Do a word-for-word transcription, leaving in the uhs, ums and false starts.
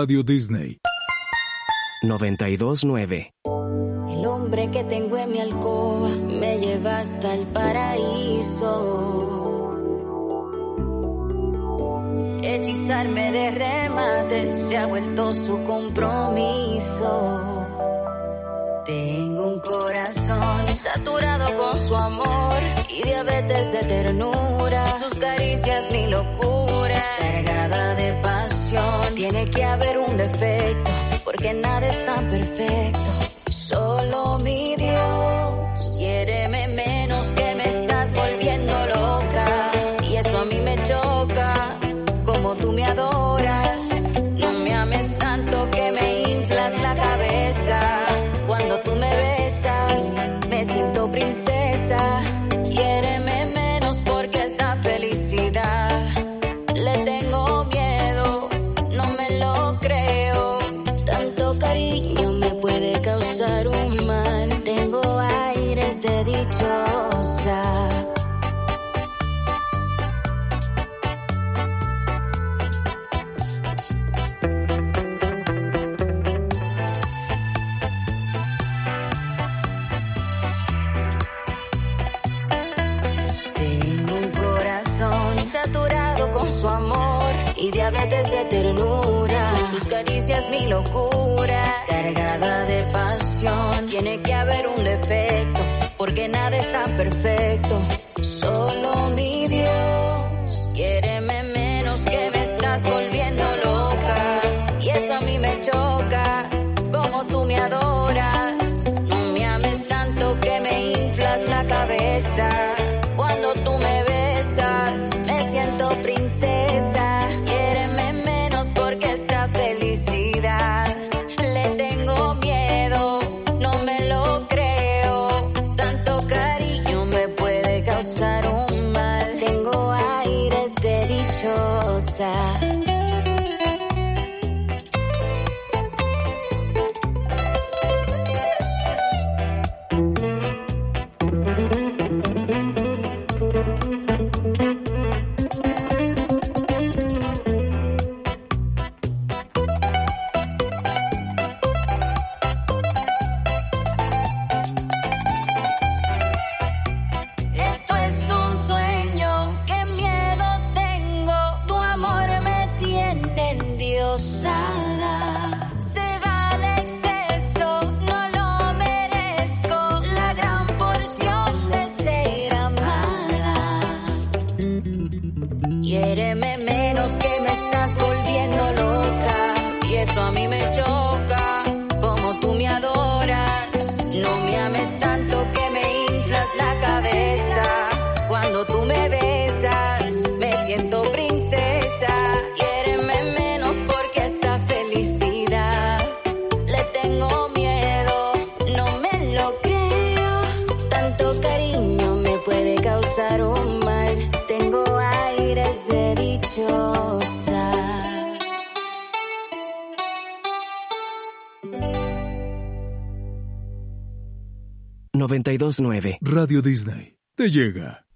Radio Disney. noventa y dos nueve. El hombre que tengo en mi alcoba me lleva hasta el paraíso. Hechizarme de remate se ha vuelto su compromiso. Tengo un corazón saturado con su amor y diabetes de ternura. Sus caricias mi locura, cargada de pasión. Tiene que haber un defecto, porque nada es tan perfecto. Solo mi Dios, quiéreme menos que me estás volviendo loca. Y eso a mí me choca, como tú me adoras. No me ames tanto que me inflas la cabeza. Cuando tú me besas, me siento princesa. Quiéreme menos porque esta felicidad le tengo miedo, no me lo creo. Tanto cariño me puede causar un mal. Tengo aires de dichosa. Saturado con su amor y diabetes de ternura. Sus caricias mi locura, cargada de pasión. Tiene que haber un defecto, porque nada es tan perfecto. Solo mi Dios, quiéreme menos que me estás volviendo loca. Y eso a mí me choca, como tú me adoras. No me ames tanto que me inflas la cabeza. Cuando tú me besas, me siento princesa. Quiéreme menos porque esta felicidad le tengo miedo, no me lo creo. Tanto cariño me puede causar un mal. Tengo aires de dichosa. Quiéreme menos que me estás volviendo loca. Y eso a mí me choca, como tú me adoras. No me ames tanto que me inflas la cabeza. Cuando tú me besas, me siento princesa. Quiéreme menos porque esta felicidad le tengo miedo, no me lo creo. Tanto cariño me puede causar un mal. Tengo aires de dichosa. noventa y dos nueve. Radio Disney te llega.